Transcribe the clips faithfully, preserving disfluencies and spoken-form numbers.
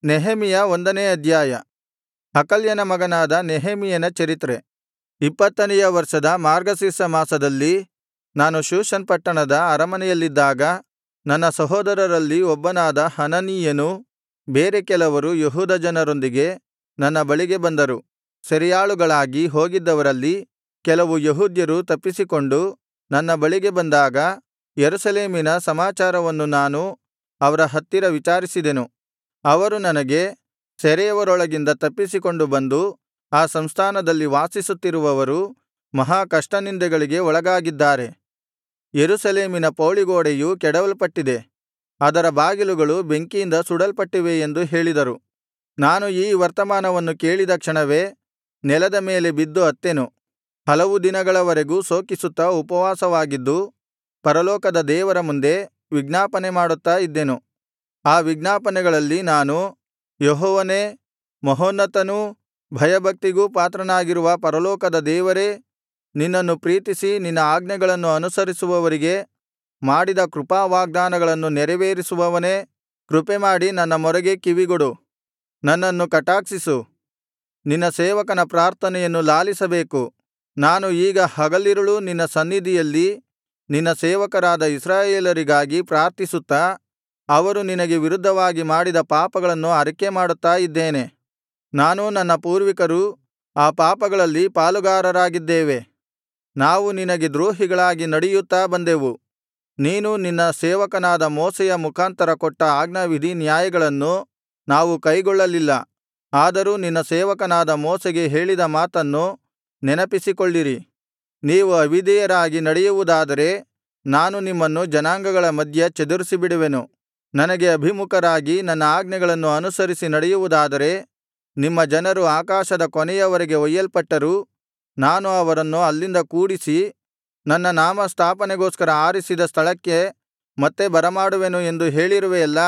ನೆಹೆಮೀಯ ಒಂದನೇ ಅಧ್ಯಾಯ. ಹಕಲ್ಯನ ಮಗನಾದ ನೆಹೆಮೀಯನ ಚರಿತ್ರೆ. ಇಪ್ಪತ್ತನೆಯ ವರ್ಷದ ಮಾರ್ಗಶಿರ್ಷ ಮಾಸದಲ್ಲಿ ನಾನು ಶೂಷನ್ ಪಟ್ಟಣದ ಅರಮನೆಯಲ್ಲಿದ್ದಾಗ, ನನ್ನ ಸಹೋದರರಲ್ಲಿ ಒಬ್ಬನಾದ ಹನನೀಯನೂ ಬೇರೆ ಕೆಲವರು ಯೆಹೂದ ಜನರೊಂದಿಗೆ ನನ್ನ ಬಳಿಗೆ ಬಂದರು. ಸೆರೆಯಾಳುಗಳಾಗಿ ಹೋಗಿದ್ದವರಲ್ಲಿ ಕೆಲವು ಯೆಹೂದ್ಯರು ತಪ್ಪಿಸಿಕೊಂಡು ನನ್ನ ಬಳಿಗೆ ಬಂದಾಗ, ಯೆರೂಸಲೇಮಿನ ಸಮಾಚಾರವನ್ನು ನಾನು ಅವರ ಹತ್ತಿರ ವಿಚಾರಿಸಿದೆನು. ಅವರು ನನಗೆ, ಸೆರೆಯವರೊಳಗಿಂದ ತಪ್ಪಿಸಿಕೊಂಡು ಬಂದು ಆ ಸಂಸ್ಥಾನದಲ್ಲಿ ವಾಸಿಸುತ್ತಿರುವವರು ಮಹಾ ಕಷ್ಟನಿಂದೆಗಳಿಗೆ ಒಳಗಾಗಿದ್ದಾರೆ. ಯೆರೂಸಲೇಮಿನ ಪೌಳಿಗೋಡೆಯು ಕೆಡವಲ್ಪಟ್ಟಿದೆ, ಅದರ ಬಾಗಿಲುಗಳು ಬೆಂಕಿಯಿಂದ ಸುಡಲ್ಪಟ್ಟಿವೆ ಎಂದು ಹೇಳಿದರು. ನಾನು ಈ ವರ್ತಮಾನವನ್ನು ಕೇಳಿದ ಕ್ಷಣವೇ ನೆಲದ ಮೇಲೆ ಬಿದ್ದು ಅತ್ತೆನು. ಹಲವು ದಿನಗಳವರೆಗೂ ಶೋಕಿಸುತ್ತಾ ಉಪವಾಸವಾಗಿದ್ದು, ಪರಲೋಕದ ದೇವರ ಮುಂದೆ ವಿಜ್ಞಾಪನೆ ಮಾಡುತ್ತಾ ಇದ್ದೆನು. ಆ ವಿಜ್ಞಾಪನೆಗಳಲ್ಲಿ ನಾನು, ಯೆಹೋವನೇ, ಮಹೋನ್ನತನೂ ಭಯಭಕ್ತಿಗೂ ಪಾತ್ರನಾಗಿರುವ ಪರಲೋಕದ ದೇವರೇ, ನಿನ್ನನ್ನು ಪ್ರೀತಿಸಿ ನಿನ್ನ ಆಜ್ಞೆಗಳನ್ನು ಅನುಸರಿಸುವವರಿಗೆ ಮಾಡಿದ ಕೃಪಾವಾಗ್ದಾನಗಳನ್ನು ನೆರವೇರಿಸುವವನೇ, ಕೃಪೆಮಾಡಿ ನನ್ನ ಮೊರೆಗೆ ಕಿವಿಗೊಡು, ನನ್ನನ್ನು ಕಟಾಕ್ಷಿಸು, ನಿನ್ನ ಸೇವಕನ ಪ್ರಾರ್ಥನೆಯನ್ನು ಲಾಲಿಸಬೇಕು. ನಾನು ಈಗ ಹಗಲಿರುಳೂ ನಿನ್ನ ಸನ್ನಿಧಿಯಲ್ಲಿ ನಿನ್ನ ಸೇವಕರಾದ ಇಸ್ರಾಯೇಲರಿಗಾಗಿ ಪ್ರಾರ್ಥಿಸುತ್ತಾ, ಅವರು ನಿನಗೆ ವಿರುದ್ಧವಾಗಿ ಮಾಡಿದ ಪಾಪಗಳನ್ನು ಅರಿಕೆಮಾಡುತ್ತಾ ಇದ್ದೇನೆ. ನಾನೂ ನನ್ನ ಪೂರ್ವಿಕರೂ ಆ ಪಾಪಗಳಲ್ಲಿ ಪಾಲುಗಾರರಾಗಿದ್ದೇವೆ. ನಾವು ನಿನಗೆ ದ್ರೋಹಿಗಳಾಗಿ ನಡೆಯುತ್ತಾ ಬಂದೆವು. ನೀನು ನಿನ್ನ ಸೇವಕನಾದ ಮೋಶೆಯ ಮುಖಾಂತರ ಕೊಟ್ಟ ಆಜ್ಞಾವಿಧಿ ನ್ಯಾಯಗಳನ್ನು ನಾವು ಕೈಗೊಳ್ಳಲಿಲ್ಲ. ಆದರೂ ನಿನ್ನ ಸೇವಕನಾದ ಮೋಶೆಗೆ ಹೇಳಿದ ಮಾತನ್ನು ನೆನಪಿಸಿಕೊಳ್ಳಿರಿ. ನೀವು ಅವಿಧೇಯರಾಗಿ ನಡೆಯುವುದಾದರೆ ನಾನು ನಿಮ್ಮನ್ನು ಜನಾಂಗಗಳ ಮಧ್ಯ ಚದುರಿಸಿಬಿಡುವೆನು. ನನಗೆ ಅಭಿಮುಖರಾಗಿ ನನ್ನ ಆಜ್ಞೆಗಳನ್ನು ಅನುಸರಿಸಿ ನಡೆಯುವುದಾದರೆ ನಿಮ್ಮ ಜನರು ಆಕಾಶದ ಕೊನೆಯವರೆಗೆ ಒಯ್ಯಲ್ಪಟ್ಟರೂ ನಾನು ಅವರನ್ನು ಅಲ್ಲಿಂದ ಕೂಡಿಸಿ ನನ್ನ ನಾಮಸ್ಥಾಪನೆಗೋಸ್ಕರ ಆರಿಸಿದ ಸ್ಥಳಕ್ಕೆ ಮತ್ತೆ ಬರಮಾಡುವೆನು ಎಂದು ಹೇಳಿರುವೆಯಲ್ಲಾ,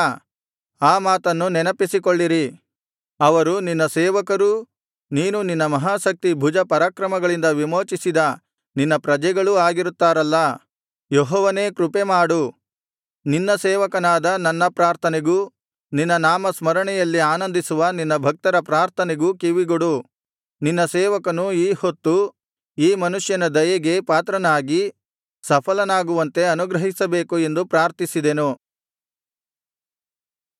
ಆ ಮಾತನ್ನು ನೆನಪಿಸಿಕೊಳ್ಳಿರಿ. ಅವರು ನಿನ್ನ ಸೇವಕರೂ ನೀನು ನಿನ್ನ ಮಹಾಶಕ್ತಿ ಭುಜ ಪರಾಕ್ರಮಗಳಿಂದ ವಿಮೋಚಿಸಿದ ನಿನ್ನ ಪ್ರಜೆಗಳೂ ಆಗಿರುತ್ತಾರಲ್ಲಾ. ಯೆಹೋವನೇ, ಕೃಪೆಮಾಡು, ನಿನ್ನ ಸೇವಕನಾದ ನನ್ನ ಪ್ರಾರ್ಥನೆಗೂ ನಿನ್ನ ನಾಮಸ್ಮರಣೆಯಲ್ಲಿ ಆನಂದಿಸುವ ನಿನ್ನ ಭಕ್ತರ ಪ್ರಾರ್ಥನೆಗೂ ಕಿವಿಗೊಡು. ನಿನ್ನ ಸೇವಕನು ಈ ಹೊತ್ತು ಈ ಮನುಷ್ಯನ ದಯೆಗೆ ಪಾತ್ರನಾಗಿ ಸಫಲನಾಗುವಂತೆ ಅನುಗ್ರಹಿಸಬೇಕು ಎಂದು ಪ್ರಾರ್ಥಿಸಿದೆನು.